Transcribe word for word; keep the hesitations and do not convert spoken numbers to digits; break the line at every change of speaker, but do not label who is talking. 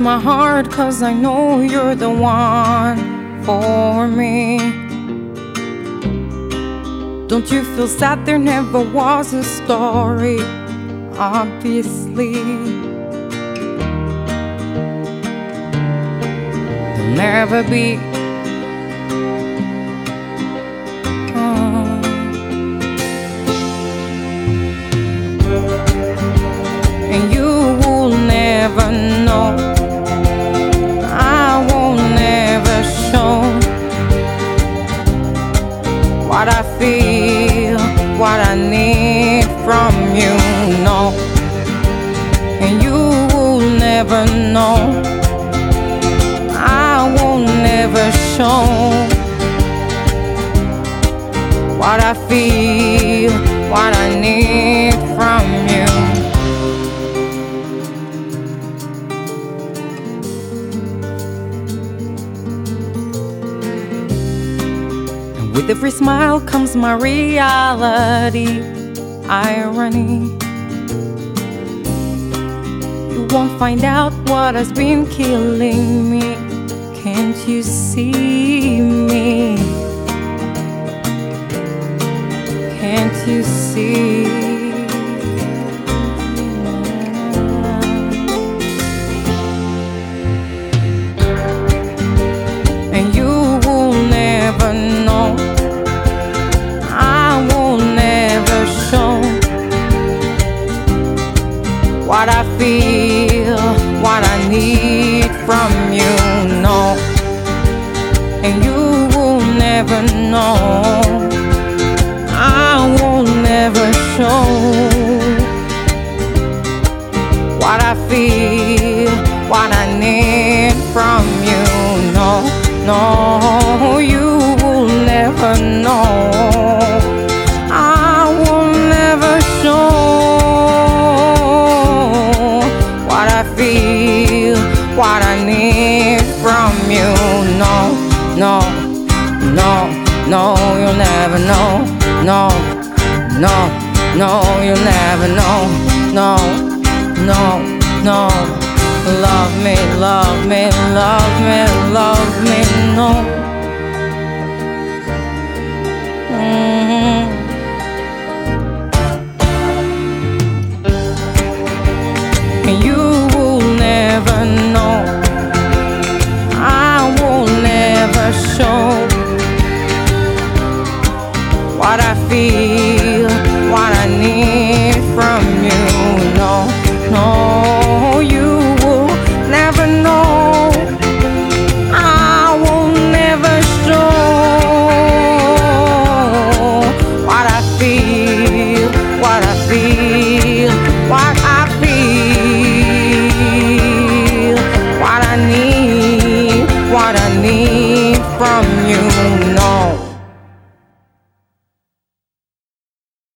my heart, 'cause I know you're the one for me. Don't you feel sad? There never was a story, obviously. There'll never be. Oh. And you will never know. I won't never show what I feel, what I need from you, no. And you will never know. I won't never show what I feel, what I need from you. With every smile comes my reality, irony. You won't find out what has been killing me. Can't you see me? Can't you see? And you will never know. What I feel, what I need from you, no. And you will never know. I will never show what I feel, what I need from you, no, no. You will never know. I will never show what I need from you, no, no, no, no, you'll never know, no, no, no, you'll never know, no, no, no. Love me, love me, love me, love me, no.